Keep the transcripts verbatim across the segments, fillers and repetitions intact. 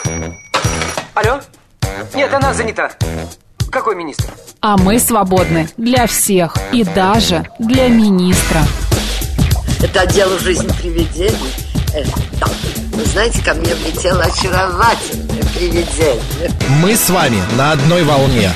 Алло? Нет, она занята. Какой министр? А мы свободны для всех и даже для министра. Это отдел «Жизнь привидений». Это, вы знаете, ко мне влетело очаровательное привидение. Мы с вами на одной волне.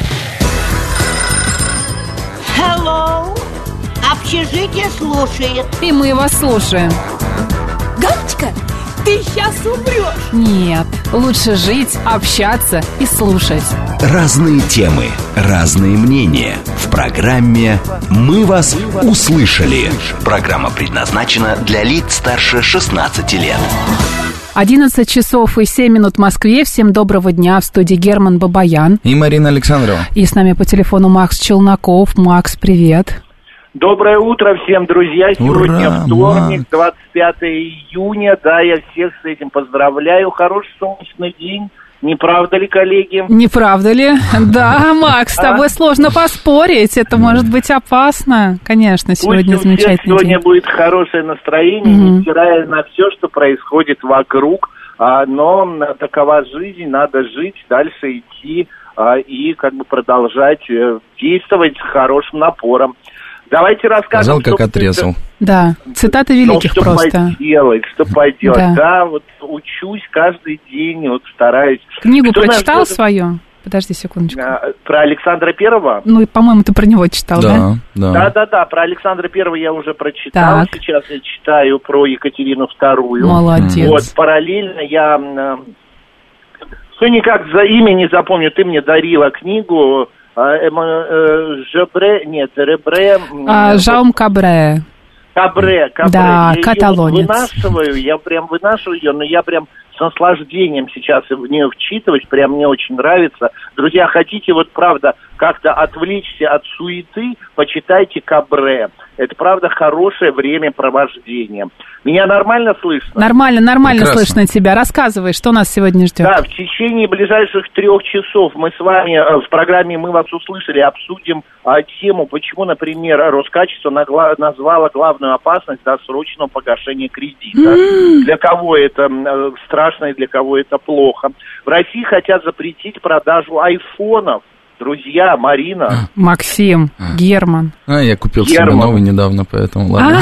Hello. Общежитие слушает. И мы вас слушаем. Галочка, ты сейчас умрешь. Нет, лучше жить, общаться и слушать. Разные темы, разные мнения. В программе «Мы вас услышали». Программа предназначена для лиц старше шестнадцати лет. одиннадцать часов и семь минут в Москве. Всем доброго дня. В студии Герман Бабаян. И Марина Александрова. И с нами по телефону Макс Челноков. Макс, привет. Доброе утро всем, друзья. Сегодня Ура, вторник, Макс. двадцать пятое июня. Да, я всех с этим поздравляю. Хороший солнечный день. Не правда ли, коллеги? Не правда ли? Да, Макс, с тобой сложно поспорить. Это может быть опасно. Конечно, сегодня Пусть у всех замечательный сегодня день. будет хорошее настроение, Мгм. невзирая на все, что происходит вокруг. А, но такова жизнь, надо жить, дальше идти а, и как бы продолжать э, действовать с хорошим напором. Давайте расскажем, Сказал, как что- отрезал. Да, цитаты Ну, великих что просто. поделать, что пойдет. Да. Да. вот учусь каждый день, вот стараюсь. Книгу Кто нас прочитал будет- свою? Подожди секундочку. А, Про Александра Первого? Ну, и, по-моему, ты про него читал, да? Да, да. Да-да-да, про Александра Первого я уже прочитал. Так. Сейчас я читаю про Екатерину Вторую. Молодец. Вот, параллельно я э, все никак за имя не запомню. Ты мне дарила книгу э, Эма- э, Жебре, нет, Ребре. м, А, Жаум Кабре. Кабре, Кабре. Да, я её каталонец. вынашиваю, я прям вынашиваю ее, но я прям с наслаждением сейчас в нее вчитываюсь, прям мне очень нравится. Друзья, хотите вот правда как-то отвлечься от суеты, почитайте Кабре. Это правда хорошее времяпровождение. Меня нормально слышно? Нормально, нормально Прекрасно. слышно тебя. Рассказывай, что нас сегодня ждет. Да, в течение ближайших трех часов мы с вами э, в программе «Мы вас услышали» обсудим а, тему, почему, например, Роскачество нагла- назвало главную опасность досрочного погашения кредита. Для кого это э, страшно и для кого это плохо. В России хотят запретить продажу айфонов. Друзья, Марина. Максим, Герман. А, я купил Герман. себе новый недавно, поэтому ладно.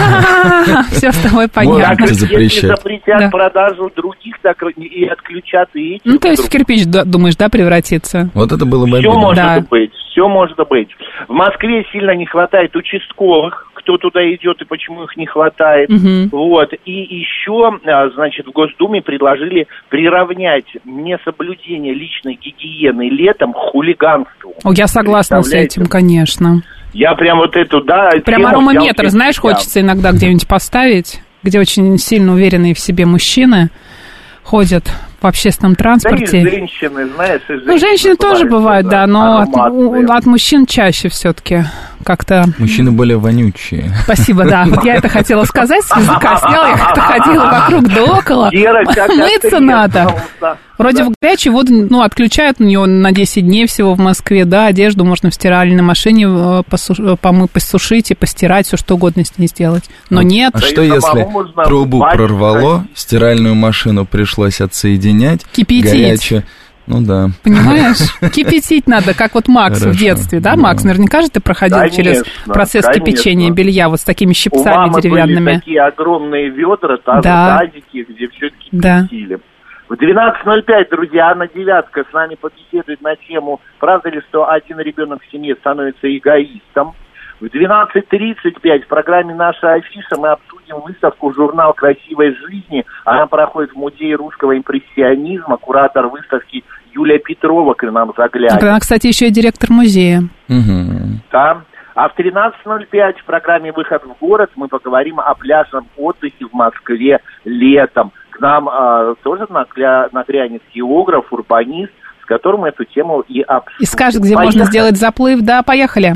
Все с тобой Так, понятно. Можете если запрещать. запретят Да. продажу других, так и отключат и эти. Ну, то есть в кирпич, да, думаешь, да, превратиться? Вот это было бы Все обидно. может Да. быть, все может быть. В Москве сильно не хватает участковых, кто туда идет и почему их не хватает. Мгм. Вот. И еще, а, значит, в Госдуме предложили приравнять несоблюдение личной гигиены летом к хулиганству. О, я согласна с Представляете? этим, конечно. Я прям вот эту, да... Прям тему аромаметр, взял знаешь, для себя. хочется иногда где-нибудь поставить, где очень сильно уверенные в себе мужчины ходят в общественном Да и транспорте. женщины, знаешь, и Ну, женщины тоже бывают, да, но от, ароматные. у- от мужчин чаще все-таки как-то... Мужчины более вонючие. Спасибо, да. Вот я это хотела сказать, с языка сняла, я как-то ходила вокруг да около. Вера, как Мыться ответ, надо. пожалуйста. Вроде Да. в горячую воду, ну, отключают у нее на десять дней всего в Москве, да, одежду можно в стиральной машине э, посуш... помы... посушить и постирать, все что угодно с ней сделать. Но нет. А Да что и если самому можно трубу в бане прорвало, ходить. стиральную машину пришлось отсоединять, Кипятить. горячее, ну да. Понимаешь? Кипятить надо, как вот Макс в Хорошо. детстве, да, Да. Макс? Наверняка же ты проходил Конечно, через процесс конечно. кипячения белья вот с такими У щипцами мамы были деревянными. такие огромные ведра, там Да. тазики, где все Да. кипятили. В двенадцать ноль пять, друзья, Анна Девятка с нами побеседует на тему «Правда ли, что один ребенок в семье становится эгоистом?». В двенадцать тридцать пять в программе «Наша афиша» мы обсудим выставку «Журнал красивой жизни». Она проходит в Музее русского импрессионизма. Куратор выставки Юлия Петрова к нам заглянет. Она, кстати, еще и директор музея. Мгм. Да. А в тринадцать ноль пять в программе «Выход в город» мы поговорим о пляжном отдыхе в Москве летом. К нам а, тоже нагля- нагрянет географ, урбанист, с которым мы эту тему и обсудим. И скажет, где Поехали. можно сделать заплыв. Да, поехали.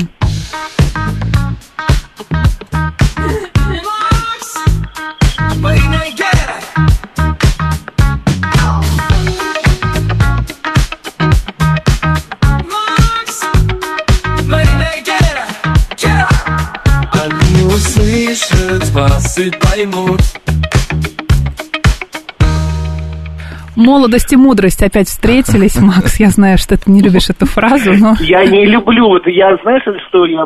Они услышат вас и поймут. Молодость и мудрость опять встретились, Макс. Я знаю, что ты не любишь эту фразу, но... Я не люблю. Вот я, знаешь, что я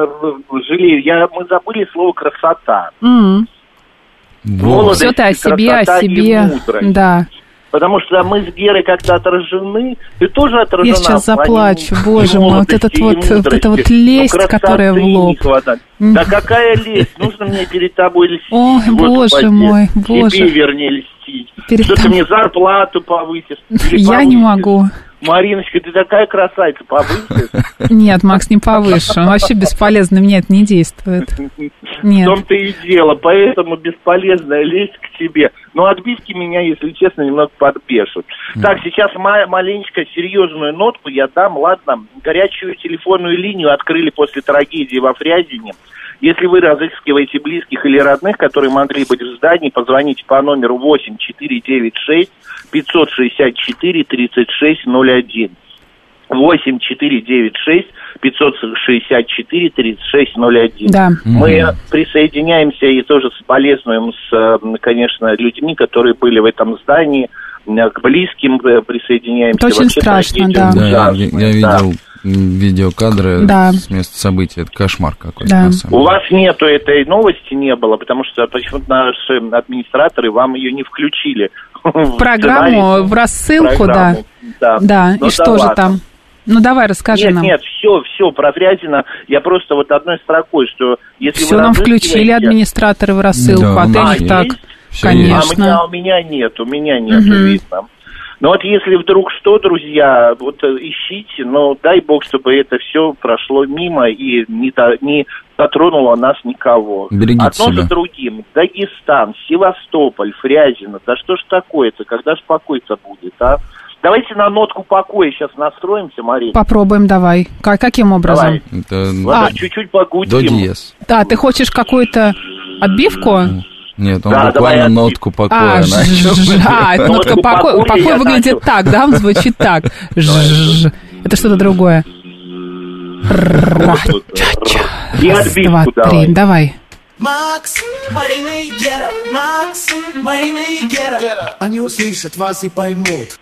э, жалею? Я, мы забыли слово «красота». Mm. Молодость, Все ты о себе, о себе. Да. Потому что мы с Герой как-то отражены. Ты тоже отражена. Я сейчас заплачу, боже мой. Вот, этот вот, вот эта вот лесть, ну, которая в лоб. Mm. Да какая лесть? Нужно мне перед тобой льстить. Ой, боже мой, боже. Тебе, вернее, льстить. Перед что там... ты мне зарплату повысишь. Я повысишь. Не могу. Мариночка, ты такая красавица, повысишь? Нет, Макс, не повыше. Он вообще бесполезно, на меня это не действует. Нет. В том-то и дело, поэтому бесполезная лезть к тебе. Но отбивки меня, если честно, немного подбешут. Mm. Так, сейчас ма- маленечко серьезную нотку я дам, ладно. Горячую телефонную линию открыли после трагедии во Фрязине. Если вы разыскиваете близких или родных, которые могли быть в здании, позвоните по номеру восемь четыре девять шесть пятьсот шестьдесят четыре тридцать шесть ноль один. восемь четыре девять шесть пятьсот шестьдесят четыре тридцать шесть ноль один. Да. Мы mm-hmm. присоединяемся и тоже соболезнуем с, конечно, людьми, которые были в этом здании, к близким присоединяемся. Это очень вообще страшно, да. Да, я, я видел... Да. Видеокадры да. с места событий. Это кошмар какой-то. Да. У вас нету этой новости, не было, потому что почему-то наши администраторы вам ее не включили. В программу, в рассылку, программу. да. Да, да. И что же там? Ну, давай, расскажи нет, нам. Нет, нет, все, все, про Фрязино. Я просто вот одной строкой, что если все вы нам включили администраторы в рассылку, да, а ты не так. Конечно. А у меня, у меня нет, у меня нет, угу. видно. Но вот если вдруг что, друзья, вот ищите, но дай бог, чтобы это все прошло мимо и не, до, не затронуло нас никого. Берегите Одно себя. за другим. Дагестан, Севастополь, Фрязино. Да что ж такое-то, когда ж покой-то будет, а? Давайте на нотку покоя сейчас настроимся, Мария. Попробуем, давай. Как, каким образом? Давай. Это... Ладно, а, чуть-чуть погудим. До диез. Да, ты хочешь какую-то отбивку? Нет, он да, буквально нотку покоя а, начал. А, это нотка покоя. Покой выглядит так, да? Он звучит так. Это что-то другое. Раз, два, три, давай. Макс, Марина и Гера, Макс, Марина и Гера. Они услышат вас и поймут.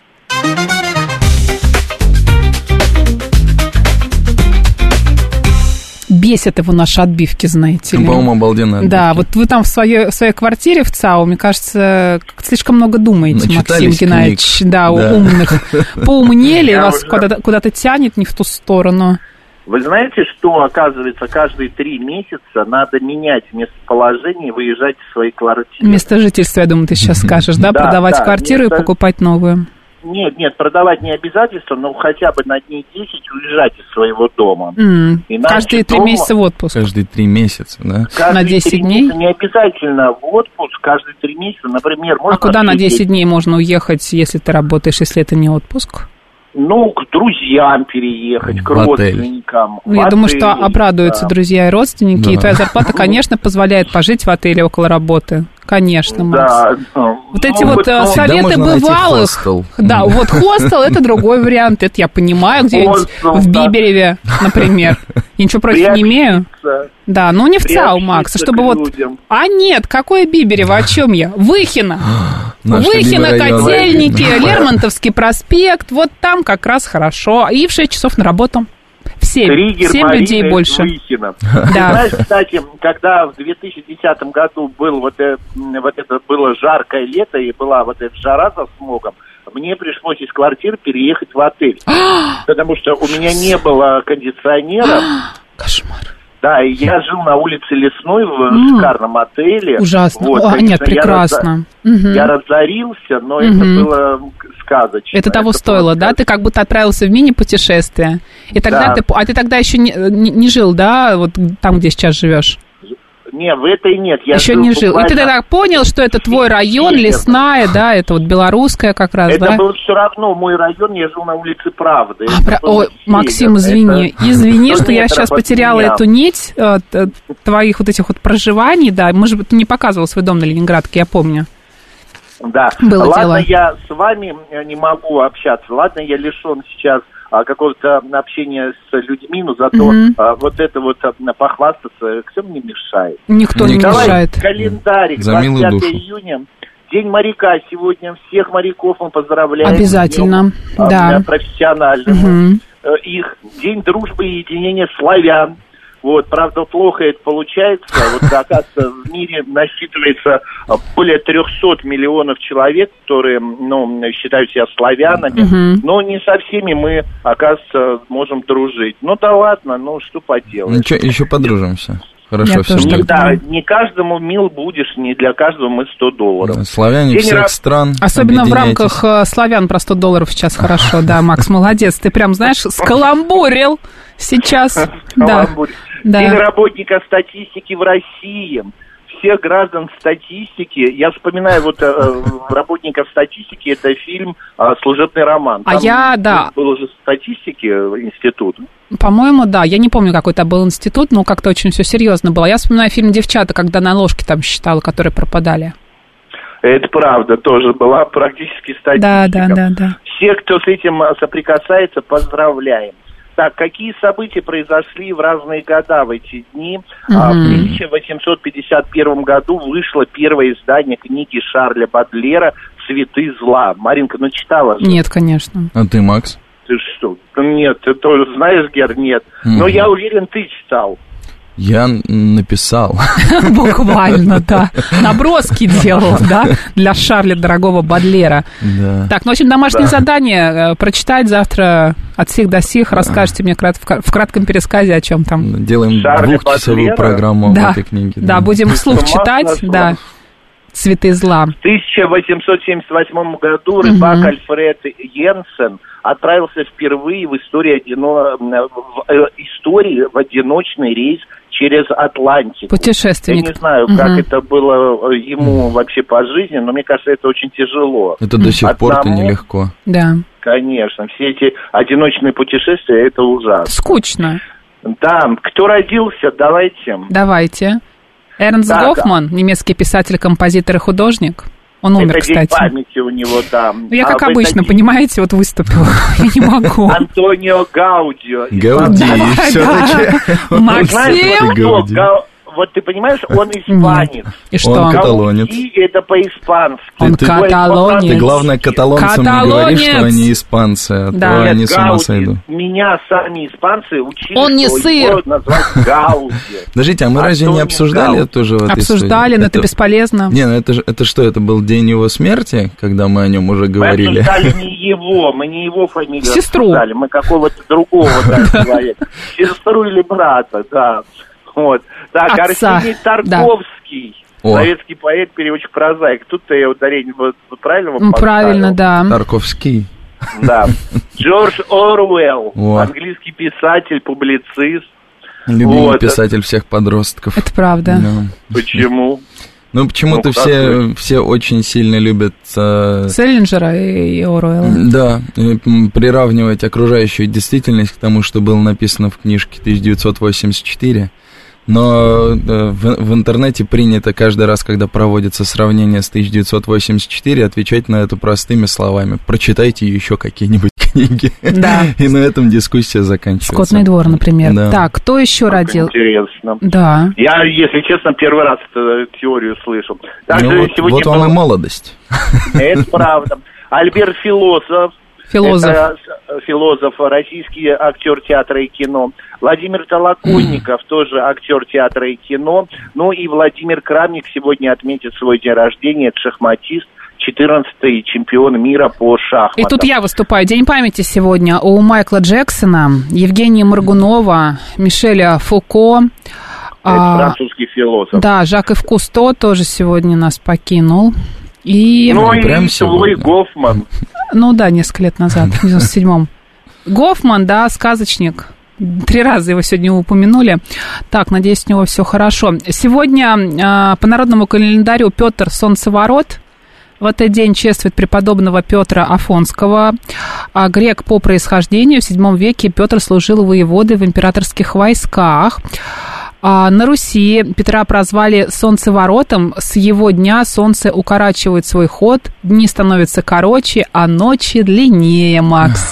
Бесят его наши отбивки, знаете ли. По-моему, обалденная отбивки. Да, вот вы там в своей, в своей квартире в ЦАУ, мне кажется, слишком много думаете, Максим Геннадьевич. Да, да, умных. Поумнели, вас уже... куда-то, куда-то тянет не в ту сторону. Вы знаете, что, оказывается, каждые три месяца надо менять местоположение и выезжать из своей квартиры? Место жительства, я думаю, ты сейчас скажешь, да? да Продавать да, квартиру место... и покупать новую. Нет, нет, продавать не обязательно, но хотя бы на дней десять уезжать из своего дома. Mm. Каждые три дома... месяца в отпуск. Каждые три месяца, да? Каждые на десять дней? Месяца, не обязательно в отпуск, каждые три месяца, например. А куда на десять дней можно уехать, если ты работаешь, если это не отпуск? Ну, к друзьям переехать, к родственникам. Ну, я отель, думаю, что обрадуются да. друзья и родственники, да. и твоя зарплата, конечно, позволяет пожить в отеле около работы. Конечно, Макс. Да, ну, вот эти ну, вот ну, советы бывалых. Да, вот хостел это другой вариант. Это я понимаю, где-нибудь в Бибереве, например. Я ничего против не имею. Да, но не в ЦАУ, Макс, чтобы вот... А нет, какое Биберево, о чем я? Выхино. Выхино, Котельники, Лермонтовский проспект. Вот там как раз хорошо. И в шесть часов на работу. В семь. Семь людей больше. Да. Знаешь, кстати, когда в две тысячи десятом году был вот это, вот это было жаркое лето и была вот эта жара со смогом, мне пришлось из квартиры переехать в отель. Потому что у меня не было кондиционера. Кошмар. Да, и я жил на улице Лесной в mm. шикарном отеле. Ужасно. Вот, О, конечно, нет, прекрасно. Я, раз... угу. я разорился, но угу. это было сказочно. Это того это стоило, да? Ты как будто отправился в мини-путешествие. И тогда да. ты... А ты тогда еще не, не, не жил, да, вот там, где сейчас живешь? Не, в этой нет. Я еще жил не жил. буквально... И ты тогда понял, что это твой район, нет. Лесная, да, это вот белорусская как раз, это да? Это был все равно мой район, я жил на улице Правды. А, про... О, Максим, извини, это... извини, что я сейчас потеряла эту нить э, твоих вот этих вот проживаний, да, может быть, ты не показывал свой дом на Ленинградке, я помню. Да, было ладно, дело. Я с вами не могу общаться, ладно, я лишен сейчас а, какого-то общения с людьми, но зато mm-hmm. а, вот это вот а, похвастаться, кто мне мешает? Никто не Давай мешает. Календарик, За милую двадцать пятое душу. июня, День моряка сегодня. Всех моряков мы поздравляем. Обязательно, днем, да. Профессиональному. Угу. Их День дружбы и единения славян. Вот, правда, плохо это получается. Вот, оказывается, в мире насчитывается более триста миллионов человек, которые, ну, считают себя славянами. Угу. Но не со всеми мы, оказывается, можем дружить. Ну да ладно, ну что поделать. Ну что, еще подружимся. Хорошо, все. Не, да, не каждому мил будешь, не для каждого мы сто долларов. Да, славяне День всех раб... стран. Особенно в рамках э, славян про сто долларов сейчас хорошо, да, Макс, молодец. Ты прям, знаешь, скаламбурил сейчас. Скаламбурил. Да. День работника статистики в России. Всех граждан статистики. Я вспоминаю вот э, работников статистики, это фильм э, «Служебный роман». Там а я, да. был уже статистики институт. По-моему, да. Я не помню, какой это был институт, но как-то очень все серьезно было. Я вспоминаю фильм «Девчата», когда на ложке там считала, которые пропадали. Это правда, тоже была практически статистика. Да, да, да, да. Все, кто с этим соприкасается, поздравляем. Так, какие события произошли в разные года в эти дни? Mm-hmm. В тысяча восемьсот пятьдесят первом году вышло первое издание книги Шарля Бадлера «Цветы зла». Маринка, ну читала же? Нет, конечно. А ты, Макс? Ты что? Нет, ты тоже знаешь, Гер, нет. Mm-hmm. Но я уверен, ты читал. Я написал. Буквально, да. Наброски делал, да, для Шарля дорогого Бадлера. Да. Так, ну, в общем, домашнее да. задание прочитать завтра от сих до сих. Расскажете мне в кратком пересказе, о чем там. Делаем двухчасовую программу да. этой книги. Да, да, будем вслух читать, да. «Цветы зла». В тысяча восемьсот семьдесят восьмом году рыбак угу. Альфред Йенсен отправился впервые в истории, одино... в истории в одиночный рейс через Атлантику. Путешественник. Я не знаю, угу. как это было ему вообще по жизни, но мне кажется, это очень тяжело. Это до сих Одному... пор-то нелегко. Да. Конечно, все эти одиночные путешествия, это ужасно. Скучно. Да, кто родился, давайте. Давайте. Эрнст так, Гофман, немецкий писатель, композитор и художник. Он умер, это кстати. Это день памяти у него, да. Я, как а обычно, день... понимаете, вот выступила. Я не могу. Антонио Гаудио. Гауди, все-таки. Максим! Вот ты понимаешь, он испанец. И что? Он каталонец. Гауди это по-испански. Он ты, каталонец. Ты, главное, каталонцам не говори, что они испанцы, а да. то Нет, они с ума Гауди, сойдут. Меня сами испанцы учили, он не что сыр. его назвать Гауди. Подождите, а мы разве не обсуждали это тоже в этой Обсуждали, но это бесполезно. Не, ну это же это что, это был день его смерти, когда мы о нем уже говорили? Мы обсуждали не его, мы не его фамилию Сестру. обсуждали, мы какого-то другого человека. Сестру или брата, да. Вот. Так, Отца. Арсений Тарковский, да. советский поэт, переводчик, прозаик. Тут-то я ударение правильно поставил? Правильно, да. Тарковский. Да. Джордж Оруэлл, О. английский писатель, публицист. Любимый вот. писатель всех подростков. Это правда. Да. Почему? Ну, почему-то ну, все, все очень сильно любят... Э, Селлинджера и Оруэлла. Да, приравнивать окружающую действительность к тому, что было написано в книжке тысяча девятьсот восемьдесят четыре. Но в, в интернете принято каждый раз, когда проводится сравнение с тысяча девятьсот восемьдесят четыре, отвечать на это простыми словами. Прочитайте еще какие-нибудь книги. Да. И на этом дискуссия заканчивается. «Скотный двор», например. Да. Так, кто еще как родил? Интересно. Да. Я, если честно, первый раз эту теорию слышал. Так ну, вот, вот вам был... и молодость. Это правда. Альберт Философ. Философ. Это философ, российский актер театра и кино. Владимир Толоконников, тоже актер театра и кино. Ну и Владимир Крамник сегодня отметит свой день рождения. Это шахматист, четырнадцатый чемпион мира по шахматам. И тут я выступаю. День памяти сегодня у Майкла Джексона, Евгения Моргунова, Мишеля Фуко. Это французский философ. Да, Жак-Ив Кусто тоже сегодня нас покинул. И... Ну, ну и Луи Гофман. Ну да, несколько лет назад, в девяносто седьмом. Гофман, да, сказочник. Три раза его сегодня упомянули. Так, надеюсь, у него все хорошо. Сегодня э, по народному календарю Петр Солнцеворот. В этот день чествует преподобного Петра Афонского. А грек по происхождению. В седьмом веке Петр служил воеводой в императорских войсках. А на Руси Петра прозвали солнцеворотом. С его дня солнце укорачивает свой ход, дни становятся короче, а ночи длиннее, Макс.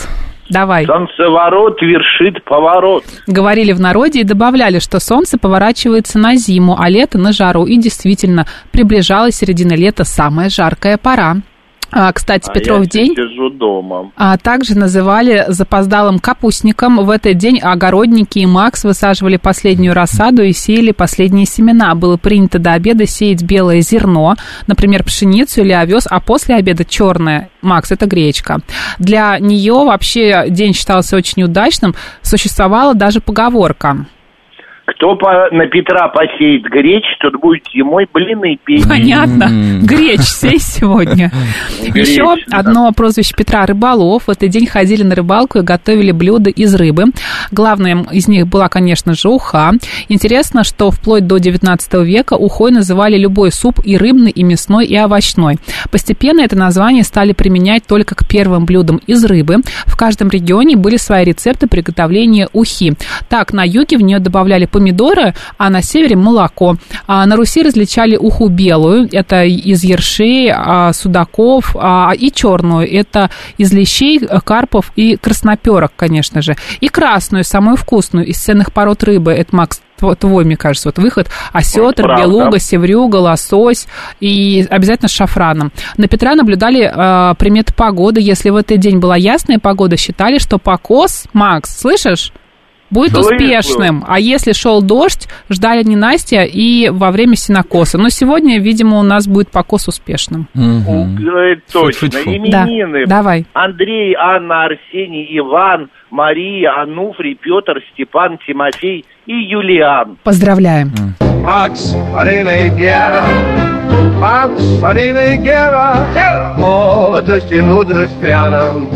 Давай. Солнцеворот вершит поворот. Говорили в народе и добавляли, что солнце поворачивается на зиму, а лето на жару. И действительно, приближалась середина лета, самая жаркая пора. А, кстати, а Петров я день сижу дома. А также называли запоздалым капустником. В этот день огородники и Макс высаживали последнюю рассаду и сеяли последние семена. Было принято до обеда сеять белое зерно, например, пшеницу или овес, а после обеда черное. Макс, это гречка. Для нее вообще день считался очень удачным. Существовала даже поговорка. Кто по, на Петра посеет гречь, тот будет зимой блины петь. Понятно. Mm. Гречь сей сегодня. Гречь, Еще да. Одно прозвище Петра — рыболов. В этот день ходили на рыбалку и готовили блюда из рыбы. Главное из них была, конечно же, уха. Интересно, что вплоть до девятнадцатого века ухой называли любой суп, и рыбный, и мясной, и овощной. Постепенно это название стали применять только к первым блюдам из рыбы. В каждом регионе были свои рецепты приготовления ухи. Так, на юге в нее добавляли помидоры, а на севере молоко. А на Руси различали уху белую, это из ершей, судаков, и черную, это из лещей, карпов и красноперок, конечно же. И красную, самую вкусную, из ценных пород рыбы, это, Макс, твой, мне кажется, вот выход, осетр, вот белуга, севрюга, лосось и обязательно с шафраном. На Петра наблюдали э, приметы погоды. Если в этот день была ясная погода, считали, что покос, Макс, слышишь? Будет Слышь, успешным. А если шел дождь, ждали ненастья и во время сенокоса. Но сегодня, видимо, у нас будет покос успешным. Угу. Точно. Фу-фу-фу. Именины. Да. Давай. Андрей, Анна, Арсений, Иван, Мария, Ануфрий, Петр, Степан, Тимофей и Юлиан. Поздравляем. Макс, Марина, Макс, Марина, молодость и нудность рядом.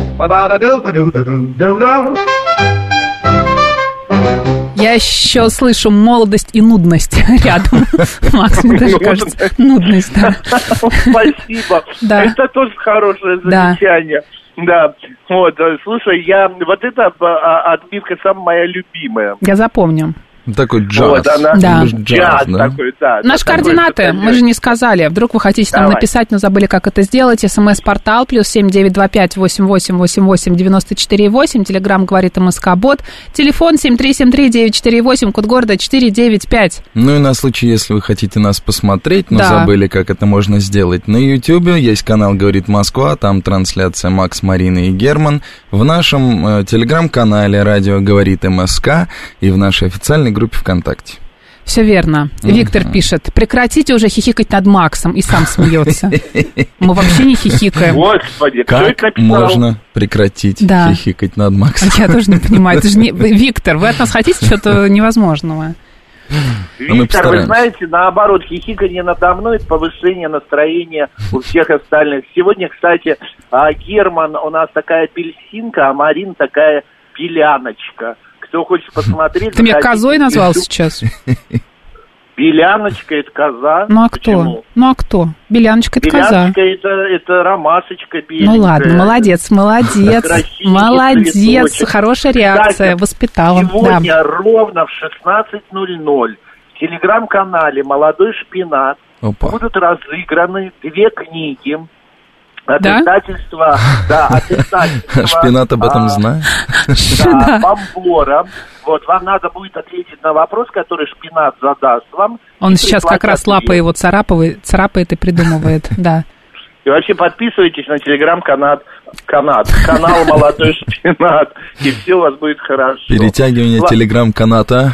Я еще слышу молодость и нудность рядом. Макс, мне даже кажется, нудность, да. Спасибо. Да. Это тоже хорошее замечание. Да. Да. Вот, слушай, я вот эта отбивка самая моя любимая. Я запомню. Такой джаз. Вот она, да. Джаз, джаз да. такой, да. Наши такой, координаты, такой, мы же не сказали. Вдруг вы хотите Давай. нам написать, но забыли, как это сделать. СМС-портал плюс семь девять два пять восемь восемь восемь восемь девяносто четыре восемь. Телеграм говорит МСК-бот. Телефон семь три семь три девять четыре восемь, код города четыре девять пять. Ну и на случай, если вы хотите нас посмотреть, но да. забыли, как это можно сделать. На Ютьюбе есть канал «Говорит Москва», там трансляция Макс, Марина и Герман. В нашем э, телеграм-канале «Радио говорит МСК» и в нашей официальной группе ВКонтакте. Все верно. Uh-huh. Виктор пишет: прекратите уже хихикать над Максом, и сам смеется. Мы вообще не хихикаем. Господи, как можно прекратить да. хихикать над Максом? Я тоже не понимаю. Это же не... Виктор, вы от нас хотите что-то невозможного? Виктор, вы знаете, наоборот, хихиканье надо мной — это повышение настроения у всех остальных. Сегодня, кстати, Герман у нас такая апельсинка, а Марин такая беляночка. Кто хочет посмотреть... Ты меня козой назвал сейчас? Беляночка — это коза. Ну а кто? Почему? Ну а кто? Беляночка — это коза. Беляночка — это, это ромашечка беленькая. Ну ладно, молодец, молодец. Молодец, цветочек. Хорошая реакция, Кстати, воспитала. Сегодня да. ровно в шестнадцать ноль ноль в телеграм-канале «Молодой шпинат» Опа. будут разыграны две книги. От да? издательства, да, от издательства. Шпинат об этом а, знает. Да, Бомбора. Вот, вам надо будет ответить на вопрос, который Шпинат задаст вам. Он сейчас как раз лапой его царапает, царапает и придумывает, да. И вообще подписывайтесь на телеграм-канал канат, канал «Молодой Шпинат», и все у вас будет хорошо. Перетягивание телеграм-каната.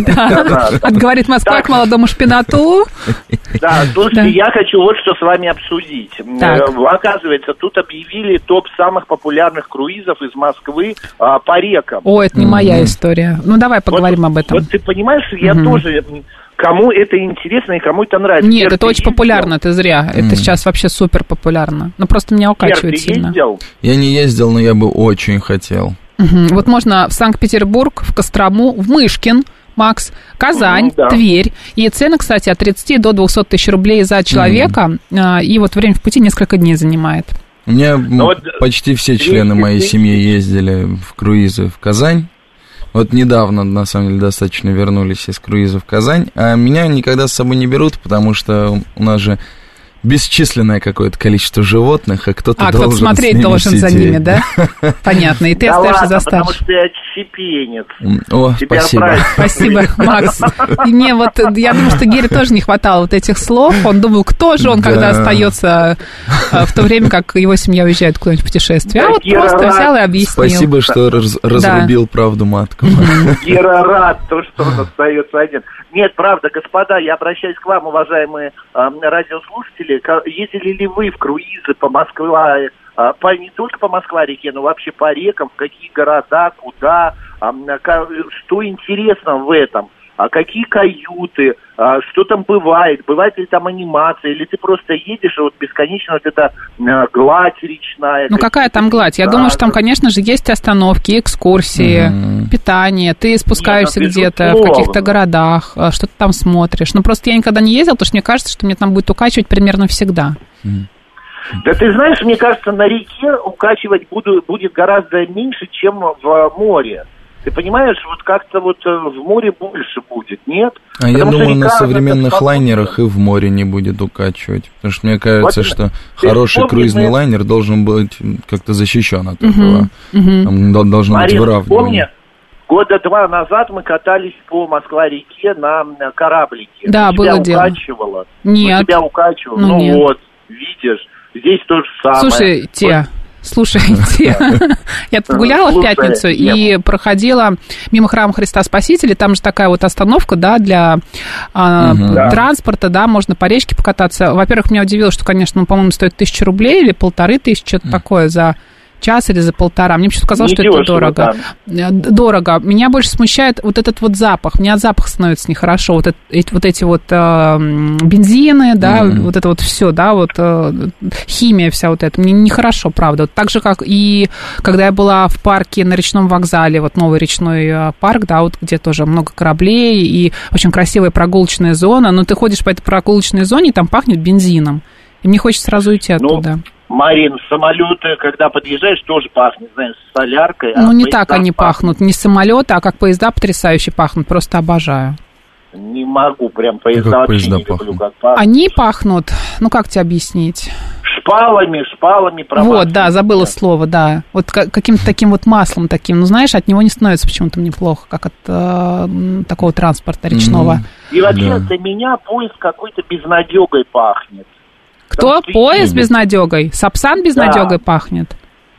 Говорит Москва к молодому шпинату. Да, слушайте, я хочу вот что с вами обсудить. Оказывается, тут объявили топ самых популярных круизов из Москвы по рекам. О, это не моя история. Ну, давай поговорим об этом. Вот ты понимаешь, я тоже... Кому это интересно и кому это нравится. Нет, Пер, это очень ездил? популярно, ты зря. Mm. Это сейчас вообще супер популярно. Но просто меня укачивает Пер, сильно. Ездил? Я не ездил, но я бы очень хотел. Угу. Вот можно в Санкт-Петербург, в Кострому, в Мышкин, Макс, Казань, mm, да. Тверь. И цены, кстати, от тридцати до двухсот тысяч рублей за человека. Mm. И вот время в пути несколько дней занимает. У меня вот почти все члены моей семьи ездили в круизы в Казань. Вот недавно, на самом деле, достаточно вернулись из круиза в Казань, а меня никогда с собой не берут, потому что у нас же бесчисленное какое-то количество животных, а кто-то а, должен кто-то смотреть должен сидеть. За ними, да? Понятно, и ты да остаешься ладно, за старшим. потому что я чепенец. О, Тебя спасибо. брать. Спасибо, Макс. Не, вот я думаю, что Гере тоже не хватало вот этих слов. Он думал, кто же он, Да. когда остается в то время, как его семья уезжает куда-нибудь в путешествие. А Да, вот Гера просто рад. взял и объяснил. Спасибо, что раз- разрубил правду матку. Гера рад, то, что он остается один. Нет, правда, господа, я обращаюсь к вам, уважаемые э, радиослушатели. Ка- Ездили ли вы в круизы по Москве, э, по, не только по Москва-реке, но вообще по рекам, в какие города, куда, э, ка- что интересно в этом? А какие каюты, а, что там бывает, бывает ли там анимация, или ты просто едешь, и вот бесконечно вот эта а, гладь речная. Ну, какая там гладь? Я думаю, что там, конечно же, есть остановки, экскурсии, mm-hmm. питание. Ты спускаешься Нет, где-то в каких-то городах, что-то там смотришь. Ну, просто я никогда не ездила, потому что мне кажется, что меня там будет укачивать примерно всегда. Mm-hmm. Да ты знаешь, мне кажется, на реке укачивать буду, будет гораздо меньше, чем в море. Ты понимаешь, вот как-то вот в море больше будет, нет? А я Потому думаю, на современных спокойно. лайнерах и в море не будет укачивать. Потому что мне кажется, Вот, что ты хороший вспомни, круизный мы... лайнер должен быть как-то защищен от uh-huh, этого. uh-huh. Там должно Марин, быть выравнивание. Помни, года два назад мы катались по Москва-реке на кораблике. Да, тебя было дело. укачивало? Нет. Тебя укачивало? Ну, ну нет. вот, видишь, здесь то же самое. Слушайте, вот. Слушайте, я тут гуляла в пятницу и проходила мимо храма Христа Спасителя, там же такая вот остановка, да, для а, угу. транспорта, да, можно по речке покататься. Во-первых, меня удивило, что, конечно, он, по-моему, стоит тысячу рублей или полторы тысячи, что-то mm. такое за час или за полтора. Мне почему-то казалось, что это дорого. Да. Дорого. Меня больше смущает вот этот вот запах. Мне от запаха становится нехорошо. Вот, это, вот эти вот э, бензины, да, mm-hmm. вот это вот все, да, вот э, химия вся вот эта. Мне нехорошо, правда. Вот так же, как и когда я была в парке на речном вокзале, вот новый речной э, парк, да, вот где тоже много кораблей и очень красивая прогулочная зона, но ты ходишь по этой прогулочной зоне, и там пахнет бензином. И мне хочется сразу уйти оттуда. Ну, Марин, самолеты, когда подъезжаешь, тоже пахнет, знаешь, с соляркой. Ну, а не так они пахнут, не самолеты, а как поезда потрясающе пахнут, просто обожаю. Не могу, прям поезда как вообще поезда не пахнут? Люблю, как пахнут. Они пахнут, ну, как тебе объяснить? Шпалами, шпалами промазаны. Вот, да, забыла слово, да. Вот каким-то таким вот маслом таким, ну, знаешь, от него не становится почему-то мне плохо, как от э, такого транспорта речного. Mm-hmm. И вообще да. для меня поезд какой-то безнадегой пахнет. Кто? Поезд безнадегой? Сапсан безнадегой да. пахнет?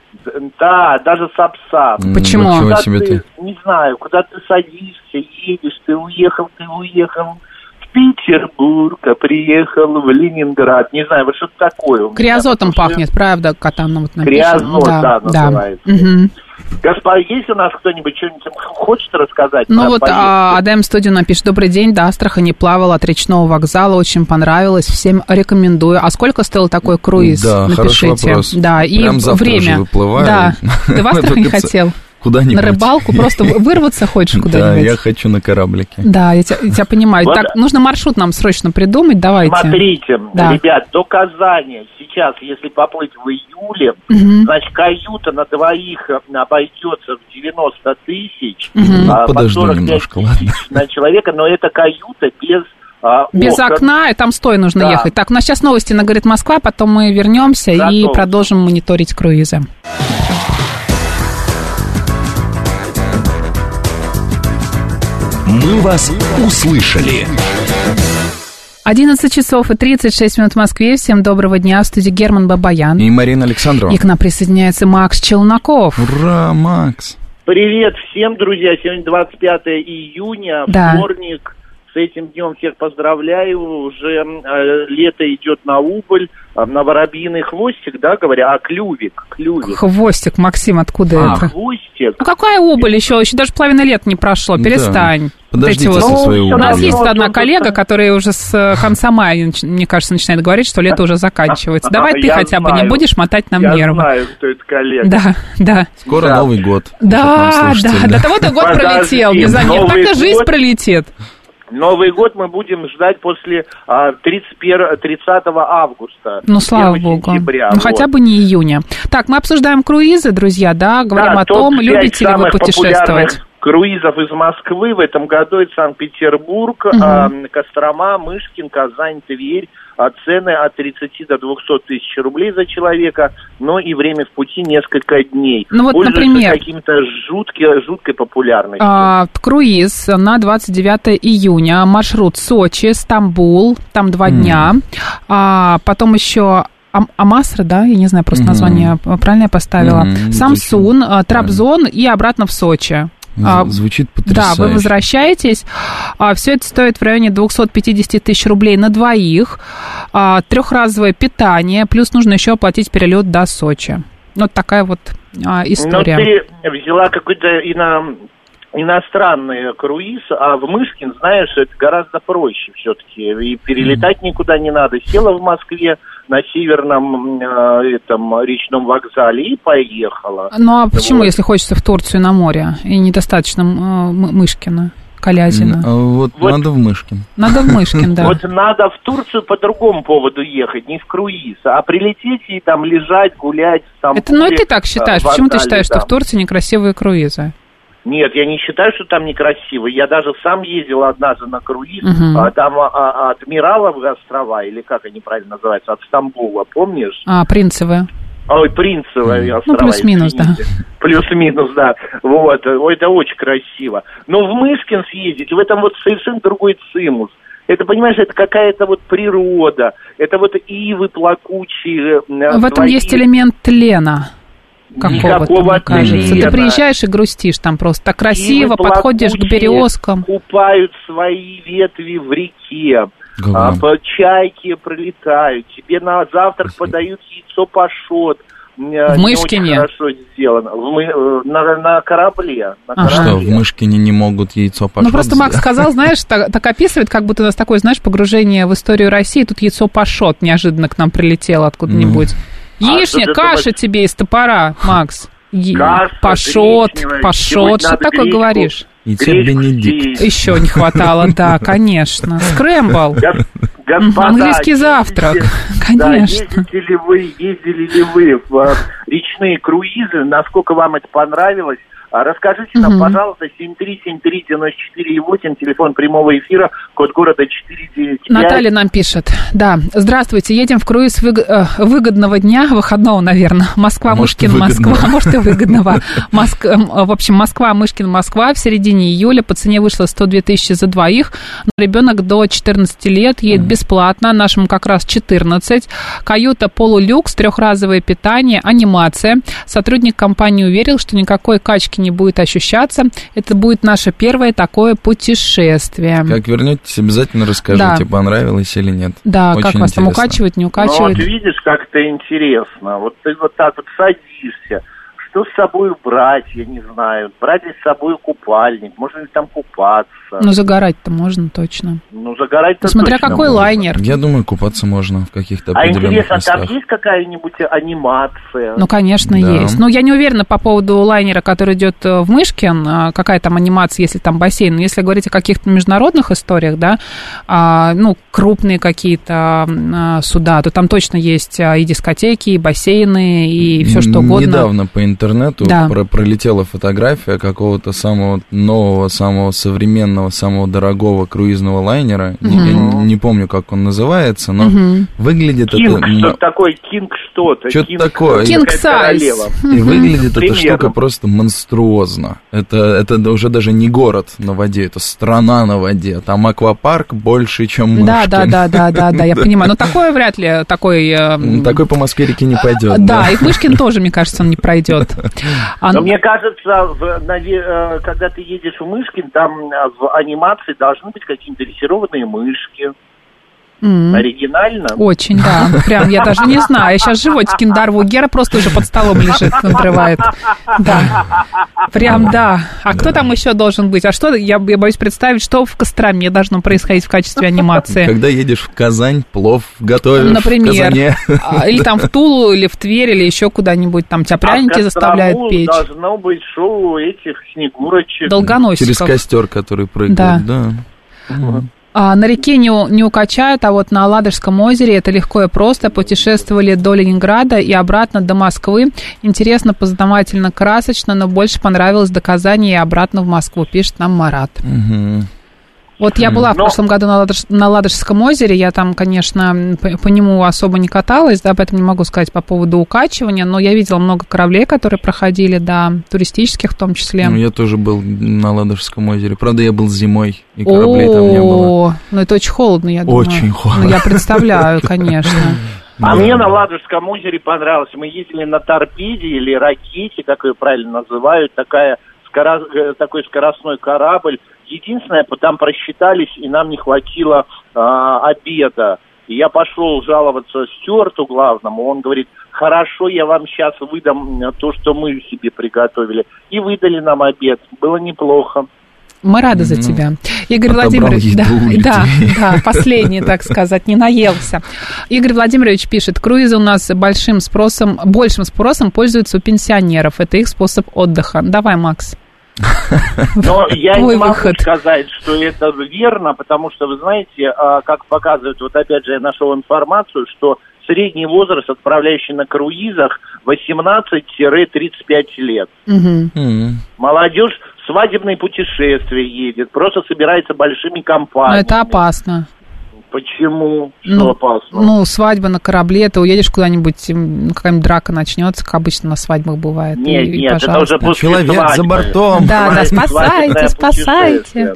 Да, даже Сапсан. Почему? Куда ты, ты, не знаю, куда ты садишься, едешь, ты уехал, ты уехал в Петербург, а приехал в Ленинград. Не знаю, вот что-то такое. Криозотом меня, пахнет, что... правда, котам вот напишем. Криозот, да, да, называется. Да. Угу. Господа, есть у нас кто-нибудь что-нибудь хочет рассказать? Ну вот а, Адам Студио напишет: добрый день, до Астрахани плавал от речного вокзала, очень понравилось, всем рекомендую. А сколько стоил такой круиз? Да, напишите. Хороший вопрос. Да, и прям время. Да, ты в Астрахани хотел? Куда-нибудь. На рыбалку, просто вырваться хочешь куда-нибудь? Да, я хочу на кораблике. Да, я тебя, я тебя понимаю. Вот. Так, нужно маршрут нам срочно придумать, давайте. Смотрите, да. ребят, до Казани сейчас, если поплыть в июле, угу. значит, каюта на двоих обойдется в девяносто тысяч, угу. а, подожду немножко, ладно. На человека, но это каюта без... А, без окон. окна, и там стоя нужно да. ехать. Так, у нас сейчас новости на «Говорит Москва», потом мы вернемся Готов. и продолжим мониторить круизы. Мы вас услышали. одиннадцать часов и тридцать шесть минут в Москве. Всем доброго дня. В студии Герман Бабаян. И Марина Александрова. И к нам присоединяется Макс Челноков. Ура, Макс. Привет всем, друзья. Сегодня двадцать пятое июня, да. вторник. С этим днем всех поздравляю. Уже э, лето идет на убыль. Э, на воробьиный хвостик, да, говоря, а клювик, клювик. Хвостик, Максим, откуда а, это? Хвостик. Ну какая убыль еще? Еще даже половина лет не прошло. Перестань. Да. Подождите вот. со своей убылью. У нас есть одна коллега, которая уже с конца мая, мне кажется, начинает говорить, что лето уже заканчивается. Давай ты хотя бы не будешь мотать нам нервы. Я знаю, кто это коллега. Да, да. Скоро да. Новый год. Да, да, до того-то год пролетел. Не знаю, мне так и жизнь пролетит. Новый год мы будем ждать после а, тридцатого августа. Ну, слава богу. Сентября, ну, вот. хотя бы не июня. Так, мы обсуждаем круизы, друзья, да? Говорим да, о том, любите ли вы путешествовать. Круизов из Москвы в этом году это Санкт-Петербург, угу. а, Кострома, Мышкин, Казань, Тверь, а цены от тридцати до двухсот тысяч рублей за человека, но и время в пути несколько дней. Ну вот, пользуется например, каким-то жуткой, жуткой популярностью. А, круиз на двадцать девятое июня, маршрут Сочи, Стамбул, там два mm. дня, а, потом еще... Ам- Амасра, да, я не знаю, просто mm-hmm. название правильно я поставила. Mm-hmm. Самсун, mm-hmm. Трабзон и обратно в Сочи. Звучит потрясающе. Да, вы возвращаетесь. Все это стоит в районе двести пятьдесят тысяч рублей на двоих. Трехразовое питание, плюс нужно еще оплатить перелет до Сочи. Вот такая вот история. Но ты взяла какой-то ино... иностранный круиз, а в Мышкин, знаешь, это гораздо проще все-таки. И перелетать mm-hmm. никуда не надо. Села в Москве на северном э, этом речном вокзале и поехала. Ну а почему, вот. Если хочется в Турцию на море и недостаточно э, Мышкина, Калязина? А вот, вот надо в Мышкин. Надо в Мышкин, да. Вот надо в Турцию по другому поводу ехать, не в круиз, а прилететь и там лежать, гулять в Стамбуле. Это, ну и ты так считаешь. Вокзале, почему ты считаешь, там. Что в Турции некрасивые круизы? Нет, я не считаю, что там некрасиво. Я даже сам ездил однажды на круиз, uh-huh. а, там а, от Мираловы острова, или как они правильно называются, от Стамбула, помнишь? А, Принцевые. Ой, Принцевые острова. Ну, плюс-минус, извините. Да. Плюс-минус, да. Вот, ой, это очень красиво. Но в Мышкин съездить, в этом вот совершенно другой цимус. Это, понимаешь, это какая-то вот природа, это вот ивы плакучие. В свои... этом есть элемент тлена. Какого-то, мне кажется. Ты приезжаешь и грустишь там просто. Так красиво, подходишь к березкам. Купают свои ветви в реке. А, чайки пролетают. Тебе на завтрак подают яйцо пашот. В Мышкине? Хорошо сделано. В мы... на, на корабле. На а корабле. Что, в Мышкине не могут яйцо пашот? Ну, просто Макс сказал, знаешь, так, так описывает, как будто у нас такое, знаешь, погружение в историю России. Тут яйцо пашот неожиданно к нам прилетело откуда-нибудь. Mm. Яичня, а каша думаешь... тебе из топора, Макс. Каша, пашот, пашот. Что такое гречку, говоришь? Яйцо Бенедикт. Еще не хватало, да, конечно. Скрэмбл. Господа, английский завтрак, ездили, конечно. Да, ездите ли вы, ездили ли вы в речные круизы? Насколько вам это понравилось? Расскажите нам, угу. пожалуйста, семь три семь три девяносто четыре восемь, телефон прямого эфира, код города четыре девять пять. Наталья нам пишет. Да, здравствуйте, едем в круиз выг... выгодного дня, выходного, наверное. Москва, Мышкин, Москва, может и выгодного. Моск... В общем, Москва, Мышкин, Москва в середине июля. По цене вышло сто две тысячи за двоих. Ребенок до четырнадцати лет едет бесплатно, нашему как раз четырнадцать. Каюта полулюкс, трехразовое питание, анимация. Сотрудник компании уверил, что никакой качки не будет ощущаться. Это будет наше первое такое путешествие. Как вернетесь, обязательно расскажите, да. понравилось или нет. Да, очень как вас интересно. Там укачивает, не укачивает. Ну, вот видишь, как это интересно. Вот ты вот так вот садишься. Что с собой брать, я не знаю. Брать ли с собой купальник, можно ли там купаться. Ну, загорать-то можно точно. Ну, загорать-то ну, смотря точно какой можно. Лайнер. Я думаю, купаться можно в каких-то а определенных интересно, местах. там есть какая-нибудь анимация? Ну, конечно, да. есть. Но я не уверена по поводу лайнера, который идет в Мышкин, какая там анимация, если там бассейн. Но если говорить о каких-то международных историях, да, а, ну, крупные какие-то а, суда, то там точно есть и дискотеки, и бассейны, и все что угодно. Недавно по интернету да. про- пролетела фотография какого-то самого нового, самого современного, самого дорогого круизного лайнера. Uh-huh. Я не, не помню, как он называется, но uh-huh. выглядит Кинг, это... что-то такое, Кинг что-то. Что-то Кинг, такое. Кинг сайз. И выглядит эта штука просто монструозно. Это, это уже даже не город на воде, это страна на воде. Там аквапарк больше, чем Мышкин. Да, да, да, да, да, да, я понимаю. Но такое вряд ли, такой... Такой по Москве-реке не пойдет. Да, и в Мышкин тоже, мне кажется, он не пройдет. Но мне кажется, в, когда ты едешь в Мышкин, там в анимации должны быть какие-то дрессированные мышки. Mm. Оригинально? Очень, да. Прям, я даже не знаю. Я сейчас животик киндарву. Гера просто уже под столом лежит, надрывает. Да. Прям, да. А кто там еще должен быть? А что, я, я боюсь представить, что в Костроме должно происходить в качестве анимации. Когда едешь в Казань, плов готовишь например, в Казане. Или там в Тулу, или в Тверь, или еще куда-нибудь. Там тебя пряники а заставляют печь. Должно быть шоу этих снегурочек. Долгоносиков. Через костер, который прыгает. Да. Да. Угу. А, на реке не, не укачают, а вот на Ладожском озере это легко и просто. Путешествовали до Ленинграда и обратно до Москвы. Интересно, познавательно, красочно, но больше понравилось до Казани и обратно в Москву, пишет нам Марат. Угу. Вот я была в Но... прошлом году на, Ладож... на Ладожском озере, я там, конечно, по, по нему особо не каталась, да, поэтому не могу сказать по поводу укачивания, но я видела много кораблей, которые проходили, да, туристических в том числе. Ну, я тоже был на Ладожском озере, правда, я был зимой, и кораблей О-о-о. там не было. Ну, это очень холодно, я думаю. Очень холодно. Ну, я представляю, конечно. А мне на Ладожском озере понравилось, мы ездили на торпеде или ракете, как ее правильно называют, такая, скоро... такой скоростной корабль. Единственное, там просчитались, и нам не хватило а, обеда. И я пошел жаловаться стюарту главному, он говорит, хорошо, я вам сейчас выдам то, что мы себе приготовили. И выдали нам обед, было неплохо. Мы рады за тебя. Игорь Владимирович, да, да, да, последний, так сказать, не наелся. Игорь Владимирович пишет, круизы у нас большим спросом, большим спросом пользуются у пенсионеров. Это их способ отдыха. Давай, Макс. Но я не могу сказать, что это верно, потому что, вы знаете, как показывают, вот опять же я нашел информацию, что средний возраст, отправляющий на круизах, восемнадцать-тридцать пять лет. Молодежь свадебные путешествия едет, просто собирается большими компаниями. Но это опасно. Почему? Что ну, опасно? Ну, свадьба на корабле, ты уедешь куда-нибудь, какая-нибудь драка начнется, как обычно на свадьбах бывает. Нет, и, нет, пожалуйста. это уже после Человек свадьбы. За бортом. Да, да, спасайте, спасайте.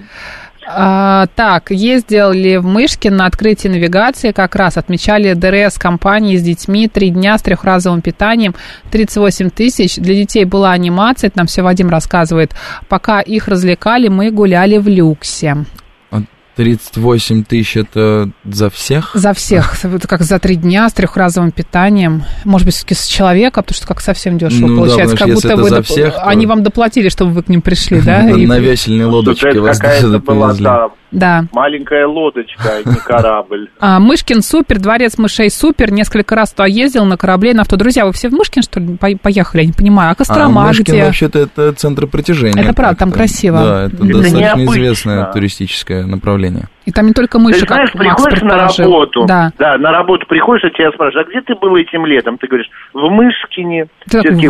А, так, ездили в Мышкин на открытии навигации, как раз отмечали ДРС компании с детьми, три дня с трехразовым питанием, тридцать восемь тысяч. Для детей была анимация, это нам все Вадим рассказывает. Пока их развлекали, мы гуляли в люксе. тридцать восемь тысяч это за всех? За всех. Это как за три дня с трехразовым питанием. Может быть, все-таки с человека, потому что как совсем дешево ну, получается. Да, как будто вы доп... всех, то... то... они вам доплатили, чтобы вы к ним пришли, да? На весельной лодочке вас сюда привезли. Да. Маленькая лодочка, не корабль. А, Мышкин супер, дворец мышей супер. Несколько раз туда ездил на корабле, на авто. Друзья, вы все в Мышкин, что ли, поехали? Я не понимаю. А Кострома а, Мышкин, где? вообще-то, это центр притяжения. Это правда, там красиво. Да, это, это достаточно известное туристическое направление. И там не только мыши, ты знаешь, как Макс приходишь на работу, да. да, на работу приходишь, и тебя спрашивают, а где ты был этим летом? Ты говоришь, в Мышкине. Ты такой,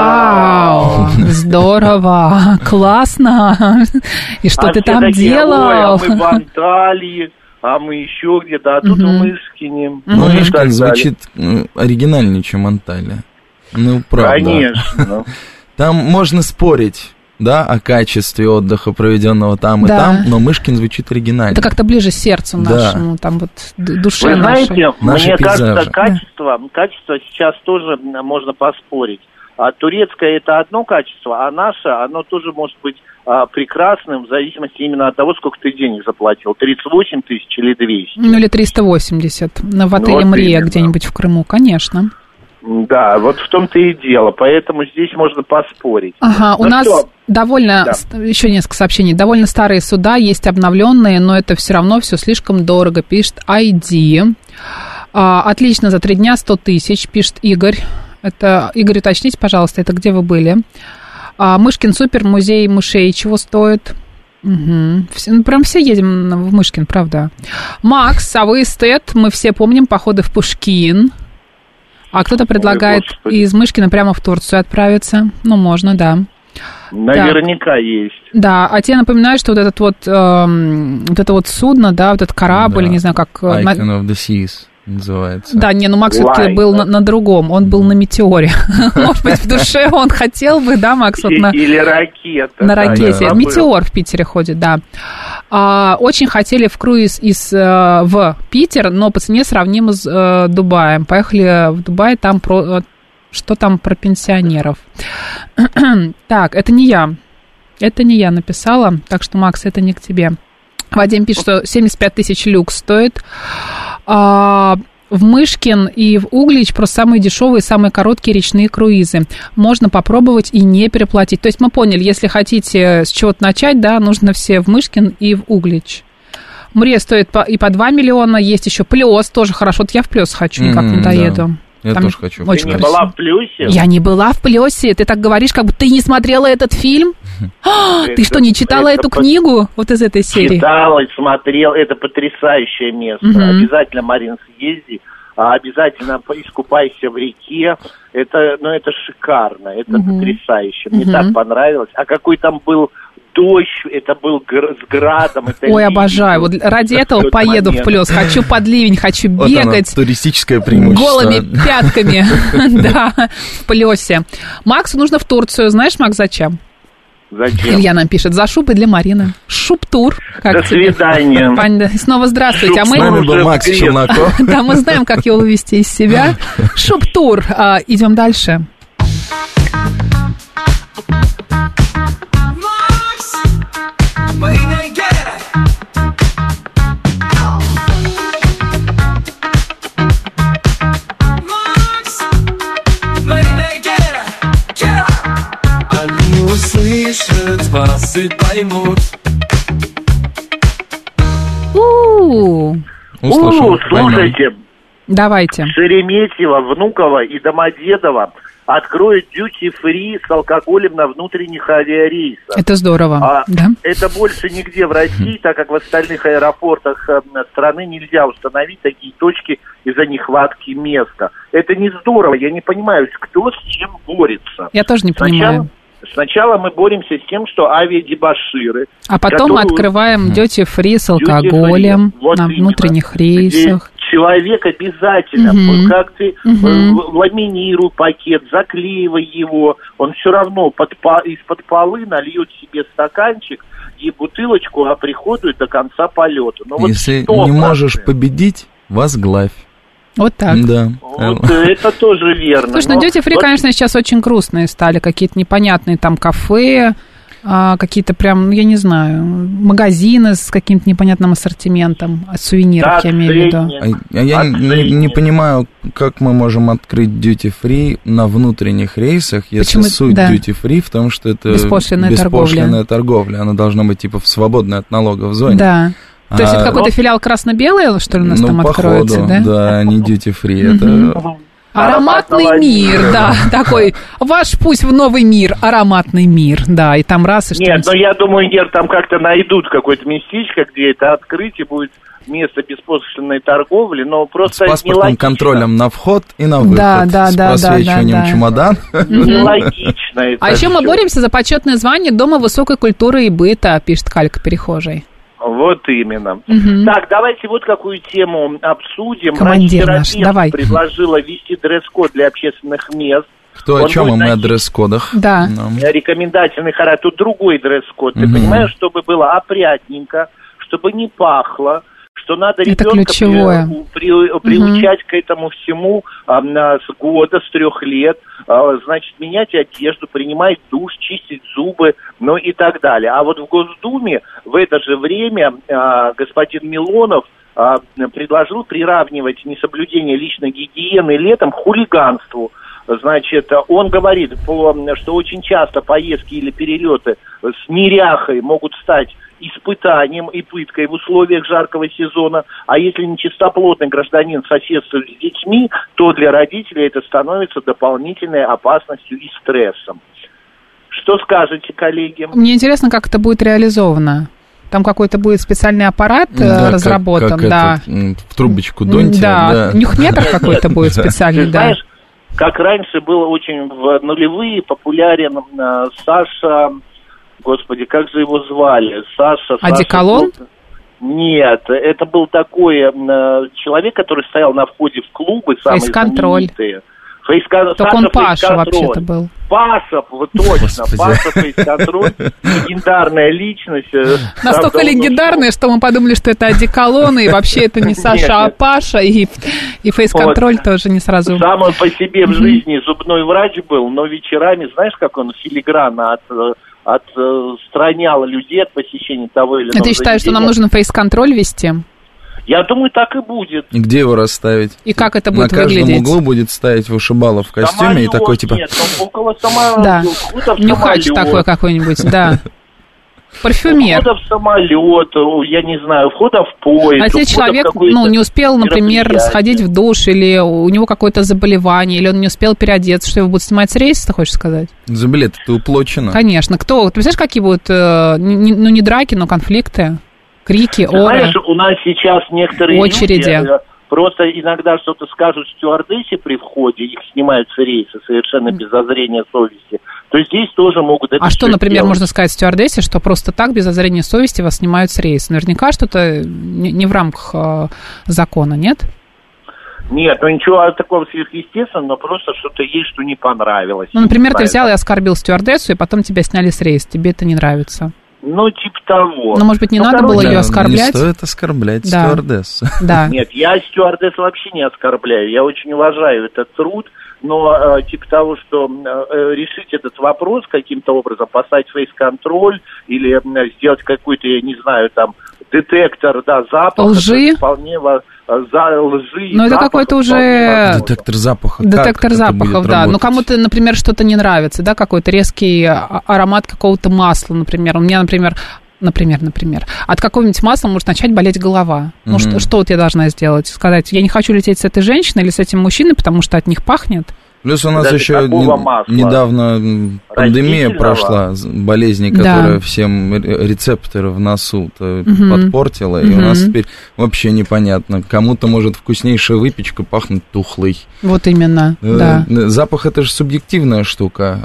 вау, здорово, классно. И что а ты там такие, делал? Ой, а мы в Анталии, а мы еще где-то, а тут угу. в Мышкине. Ну, Мышкин звучит оригинальнее, чем Анталия. Ну, правда. Конечно. Там можно спорить. Да, о качестве отдыха, проведенного там да. и там, но Мышкин звучит оригинально. Это как-то ближе сердцу нашему, да. там вот душе Вы знаете, нашей. мне кажется, качество, качество сейчас тоже можно поспорить. А турецкое это одно качество, а наше, оно тоже может быть а, прекрасным в зависимости именно от того, сколько ты денег заплатил. тридцать восемь тысяч или двести. Ну или триста восемьдесят. В отеле вот Мрия именно. Где-нибудь в Крыму, конечно. Да, вот в том-то и дело, поэтому здесь можно поспорить. Ага, ну у нас что? довольно, да. еще несколько сообщений, довольно старые суда, есть обновленные, но это все равно все слишком дорого, пишет ай ди. А, отлично, за три дня сто тысяч, пишет Игорь. Это, Игорь, уточните, пожалуйста, это где вы были? А, Мышкин супер, музей мышей, чего стоит? Угу. Все, ну, прям все едем в Мышкин, правда. Макс, а вы эстет, мы все помним походы в Пушкин. А кто-то предлагает Ой, из Мышкина прямо в Турцию отправиться. Ну, можно, да. Наверняка так. есть. Да, а тебе напоминаю, что вот этот вот, эм, вот это вот судно, да, вот этот корабль, да. не знаю, как... Icon of the Seas называется. Да, не, ну Макс все-таки был на, на другом, он был на метеоре. Может быть, в душе он хотел бы, да, Макс? Или ракета. На ракете. Метеор в Питере ходит, да. Очень хотели в круиз из в Питер, но по цене сравнимо с Дубаем. Поехали в Дубай, там про... Что там про пенсионеров? Так, это не я. Это не я написала, так что, Макс, это не к тебе. Вадим пишет, что семьдесят пять тысяч люкс стоит. А, в Мышкин и в Углич просто самые дешевые, самые короткие речные круизы. Можно попробовать и не переплатить. То есть мы поняли, если хотите с чего-то начать, да, нужно все в Мышкин и в Углич. Мрия стоит по, и по два миллиона, есть еще Плес, тоже хорошо. Вот я в Плес хочу, никак mm, не доеду. Да. Я Там тоже хочу. Ты не была в Плесе? Я не была в Плесе. Ты так говоришь, как будто ты не смотрела этот фильм? Это, ты что, не читала эту под... книгу вот из этой серии? Читала и смотрела. Это потрясающее место. Угу. Обязательно, Марин, съезди. Обязательно искупайся в реке. Это, ну, это шикарно. Это угу. потрясающе. Мне угу. так понравилось. А какой там был дождь, это был гр- с градом. Это Ой, обожаю. Вот ради этого поеду момент. в плюс. Хочу под ливень, хочу вот бегать. Оно, туристическое преимущество. Голыми пятками, да, в плюсе. Максу нужно в Турцию. Знаешь, Макс, зачем? Зачем? Илья нам пишет, за шубы для Марины. Шуб-тур. Как До тебе? свидания. Снова здравствуйте. Шуб, а мы... С нами был Макс Челноков. Да, мы знаем, как его вывести из себя. Шуб-тур. А, идем дальше. Услышат вас и поймут. У-у-у. У, слушайте. Давайте. Шереметьево, Внуково и Домодедово откроют дьюти-фри с алкоголем на внутренних авиарейсах. Это здорово, а, да? Это больше нигде в России, так как в остальных аэропортах страны нельзя установить такие точки из-за нехватки места. Это не здорово, я не понимаю, кто с чем борется. Я тоже не Сначала... понимаю. Сначала мы боремся с тем, что авиадебоширы. А потом которые... открываем дьюти-фри с алкоголем вот на именно. внутренних рейсах. Где человек обязательно, угу. как ты угу. ламинируй пакет, заклеивай его, он все равно под, из-под полы нальет себе стаканчик и бутылочку, а приходит до конца полета. Но Если вот не можешь победить, возглавь. Вот так. Да. Вот это тоже верно. Слушай, ну дьюти-фри, вот... конечно, сейчас очень грустные стали, какие-то непонятные там кафе, а, какие-то прям, я не знаю, магазины с каким-то непонятным ассортиментом, сувениров, да, я имею в виду. А, а я не, не понимаю, как мы можем открыть дьюти-фри на внутренних рейсах, если Почему? суть да. дьюти-фри в том, что это беспошлинная, беспошлинная торговля. торговля. Она должна быть типа в свободной от налогов зоне. Да. То есть а, это какой-то филиал красно-белый, что ли, у нас ну, там откроется, походу, да? да, не duty-free, это... Ароматный мир, да, такой, ваш путь в новый мир, ароматный мир, да, и там раз и что-нибудь. Нет, но я думаю, Гер, там как-то найдут какое-то местечко, где это открытие будет место беспошлинной торговли, но просто с паспортным нелогично. контролем на вход и на выход, да, да, с да, просвечиванием да, да, чемодан. Нелогично это А еще все. мы боремся за почетное звание Дома высокой культуры и быта, пишет Калька Перехожий. Вот именно. Угу. Так, давайте вот какую тему обсудим. Командир наш, давай. Предложила ввести дресс-код для общественных мест. Кто о чем, а мы о дресс-кодах. Да. Рекомендательный характер. Тут другой дресс-код. Ты угу. понимаешь, чтобы было опрятненько, чтобы не пахло, что надо ребенка при, при, приучать угу. к этому всему а, с года, с трех лет, а, значит, менять одежду, принимать душ, чистить зубы, ну и так далее. А вот в Госдуме в это же время а, господин Милонов а, предложил приравнивать несоблюдение личной гигиены летом к хулиганству. Значит, он говорит, что очень часто поездки или перелеты с неряхой могут стать испытанием и пыткой в условиях жаркого сезона, а если нечистоплотный гражданин соседствует с детьми, то для родителей это становится дополнительной опасностью и стрессом. Что скажете, коллеги? Мне интересно, как это будет реализовано. Там какой-то будет специальный аппарат да, разработан, как, как да. Это, в трубочку дуньте. Да, да. Нюхметр какой-то будет специальный, да. Знаешь, как раньше было очень в нулевые популярен Саша... Господи, как же его звали? Саша... Одеколон? Саша... Нет, это был такой э, человек, который стоял на входе в клубы, самые Фейс-контроль. знаменитые. Фейс-контроль. Так он Паша вообще-то был. Паша, вот точно, Паша Фейс-контроль, легендарная личность. Настолько правда, легендарная, что мы подумали, что это одеколон, и вообще это не Саша, а Паша, и, и Фейс-контроль вот. Тоже не сразу. Сам он по себе в жизни зубной врач был, но вечерами, знаешь, как он филигранно от... отстранял людей от посещения того или иного. А ты считаешь, что нам нужно фейс-контроль вести? Я думаю, так и будет. И где его расставить? И как это будет выглядеть? На выглядеть? каждом углу будет стоять вышибала в костюме самолет, и такой типа... Нет, около самолета. Да, нюхач такой какой-нибудь, да. Парфюмер. Входа в самолет, я не знаю, входа в поезд. А если человек ну, не успел, например, сходить в душ, или у него какое-то заболевание, или он не успел переодеться, что его будут снимать с рейса, ты хочешь сказать? За билет это уплочено. Конечно. Кто? Ты представляешь, какие будут, ну, не драки, но конфликты, крики, оры? Знаешь, у нас сейчас некоторые очереди. Люди просто иногда что-то скажут стюардессе при входе, их снимают с рейса совершенно без зазрения совести. то здесь тоже могут это А что, например, делать. можно сказать стюардессе, что просто так, без зазрения совести, вас снимают с рейса? Наверняка что-то не, не в рамках э, закона, нет? Нет, ну ничего такого сверхъестественного, но просто что-то есть, что не понравилось. Ну, например, не ты взял и оскорбил стюардессу, и потом тебя сняли с рейса. Тебе это не нравится? Ну, типа того. Ну, может быть, не ну, надо короче, было ее оскорблять? Не стоит оскорблять да. стюардессу. Да. Нет, я стюардессу вообще не оскорбляю. Я очень уважаю этот труд, но э, типа того, что э, решить этот вопрос каким-то образом, поставить фейс-контроль или э, сделать какой-то, я не знаю, там, детектор, да, запаха. Лжи? Вполне во... за лжи. Ну, это какой-то уже... Детектор запаха. Детектор как запахов, да. Ну, кому-то, например, что-то не нравится, да, какой-то резкий аромат какого-то масла, например. У меня, например, например, например, от какого-нибудь масла может начать болеть голова. Ну, mm-hmm. что, что вот я должна сделать? Сказать, я не хочу лететь с этой женщиной или с этим мужчиной, потому что от них пахнет? Плюс у нас Даже еще не, недавно пандемия прошла, болезнь, которая да. всем рецепторы в носу угу. подпортила, угу. и у нас теперь вообще непонятно. Кому-то может вкуснейшая выпечка пахнуть тухлой. Вот именно, да. Запах — это же субъективная штука.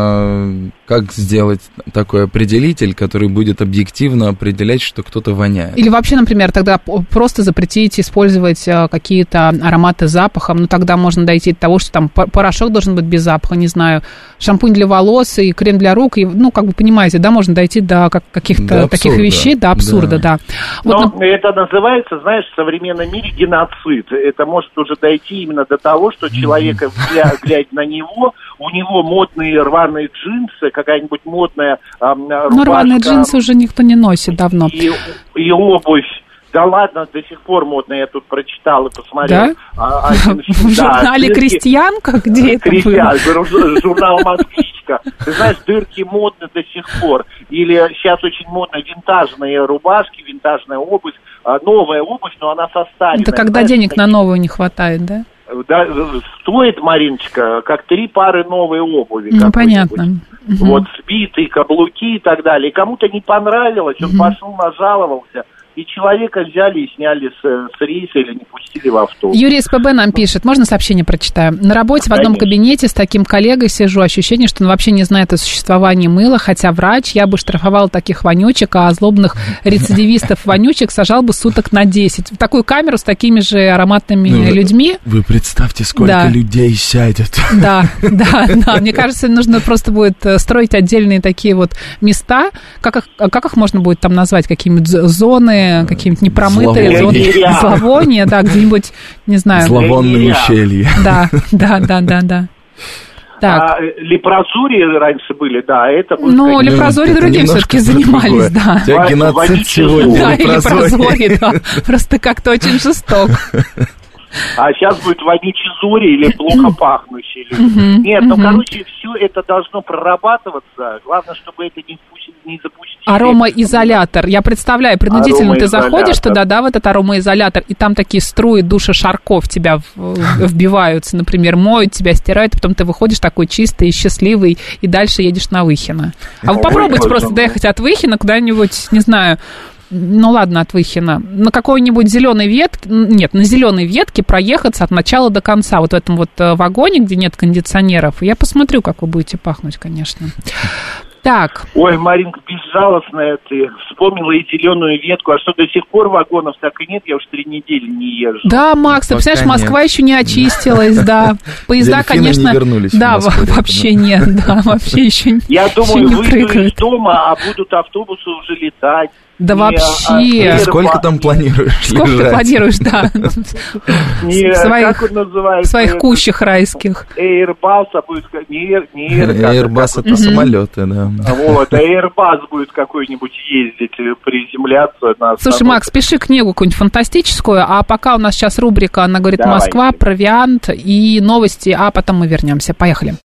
Как сделать такой определитель, который будет объективно определять, что кто-то воняет? Или вообще, например, тогда просто запретить использовать какие-то ароматы запахом, ну тогда можно дойти до того, что там порошок должен быть без запаха, не знаю, шампунь для волос и крем для рук, и, ну, как бы, понимаете, да, можно дойти до как, каких-то до таких вещей, до абсурда, да. да. Вот, но на... это называется, знаешь, в современном мире геноцид. Это может уже дойти именно до того, что человека, глядя на него, у него модные рваные джинсы, какая-нибудь модная э, рубашка. Ну, рваные джинсы уже никто не носит давно. И, и обувь. Да ладно, до сих пор модно, я тут прочитал и посмотрел. Да? А, один, в журнале да, «Крестьянка»? Где это было? Журнал «Москвичка». Ты знаешь, дырки модны до сих пор. Или сейчас очень модно винтажные рубашки, винтажная обувь, новая обувь, но она состаренная. Это когда знаешь, денег такие... на новую не хватает, да? Да, стоит, Мариночка, как три пары новой обуви. Ну, понятно. Угу. Вот сбитые каблуки и так далее. И кому-то не понравилось, он угу. пошел, нажаловался. И человека взяли и сняли с, с рейса или не пустили в автобус. Юрий СПБ нам пишет, можно сообщение прочитаю? На работе в одном Конечно. кабинете с таким коллегой сижу, ощущение, что он вообще не знает о существовании мыла, хотя врач, я бы штрафовал таких вонючек, а злобных рецидивистов-вонючек сажал бы суток на десять. В такую камеру с такими же ароматными ну, людьми. Вы представьте, сколько да. людей сядет. Да, да, да. Мне кажется, нужно просто будет строить отдельные такие вот места. Как их, как их можно будет там назвать? Какие-нибудь зоны, какие-нибудь непромытые зоны зловония, да, где-нибудь, не знаю. Зловонные ущелья. Да, да, да, да, да. Так. А лепрозории раньше были, да, это... Ну, лепрозории другим все-таки занимались, да. У тебя геноцид сегодня. Да, и лепрозории, да, просто как-то очень жесток. А сейчас будет вонючий зори или плохо пахнущий. Uh-huh, Нет, uh-huh. ну, короче, все это должно прорабатываться. Главное, чтобы это не, не запустить. Аромоизолятор. Я представляю, принудительно ты заходишь туда, да, в этот аромоизолятор, и там такие струи душа шарков в тебя вбиваются, например, моют тебя, стирают, потом ты выходишь такой чистый и счастливый, и дальше едешь на Выхино. А вы попробуйте просто доехать от Выхина куда-нибудь, не знаю... Ну ладно, от Выхина. На какой-нибудь зеленой ветке, нет, на зеленой ветке проехаться от начала до конца, вот в этом вот вагоне, где нет кондиционеров. Я посмотрю, как вы будете пахнуть, конечно. Так. Ой, Маринка, безжалостная ты. Вспомнила и зеленую ветку. А что, до сих пор вагонов так и нет? Я уж три недели не езжу. Да, Макс, ты представляешь, Москва еще не очистилась, да. Поезда, конечно... Да, вообще нет, да, вообще еще не Я думаю, выйду из дома, а будут автобусы уже летать. Да не, вообще. А, сколько там планируешь Сколько лежать? ты планируешь, да. Не, своих, как он называется? Своих кущах райских. Airbus будет... Не, не Airbus это самолеты, да. Вот, а Airbus будет какой-нибудь ездить, приземляться на... Слушай, Макс, пиши книгу какую-нибудь фантастическую, а пока у нас сейчас рубрика «Она говорит Москва», провиант и новости, а потом мы вернемся. Поехали.